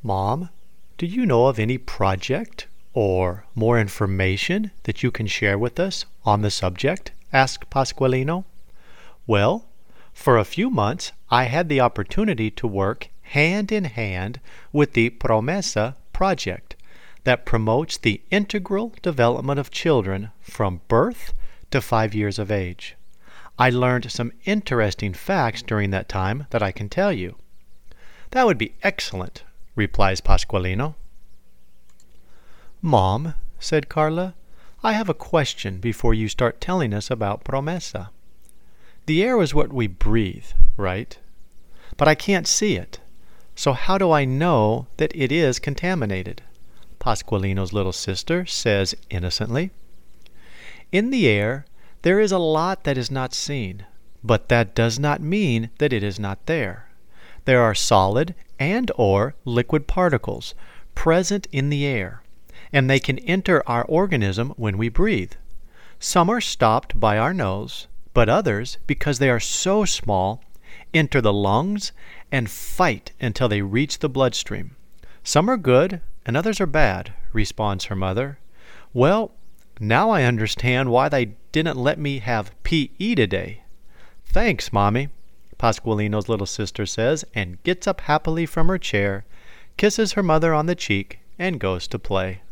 Mom, do you know of any project or more information that you can share with us on the subject? Asked Pasqualino. Well, for a few months I had the opportunity to work hand in hand with the Promesa project that promotes the integral development of children from birth to 5 years of age. I learned some interesting facts during that time that I can tell you. That would be excellent, replies Pasqualino. Mom, said Carla, I have a question before you start telling us about Promesa. The air is what we breathe, right? But I can't see it. So how do I know that it is contaminated? Pasqualino's little sister says innocently. In the air, there is a lot that is not seen, but that does not mean that it is not there. There are solid and/or liquid particles present in the air, and they can enter our organism when we breathe. Some are stopped by our nose, but others, because they are so small, enter the lungs and fight until they reach the bloodstream. Some are good and others are bad, responds her mother. Well, now I understand why they didn't let me have P.E. today. Thanks, Mommy, Pasqualino's little sister says, and gets up happily from her chair, kisses her mother on the cheek, and goes to play.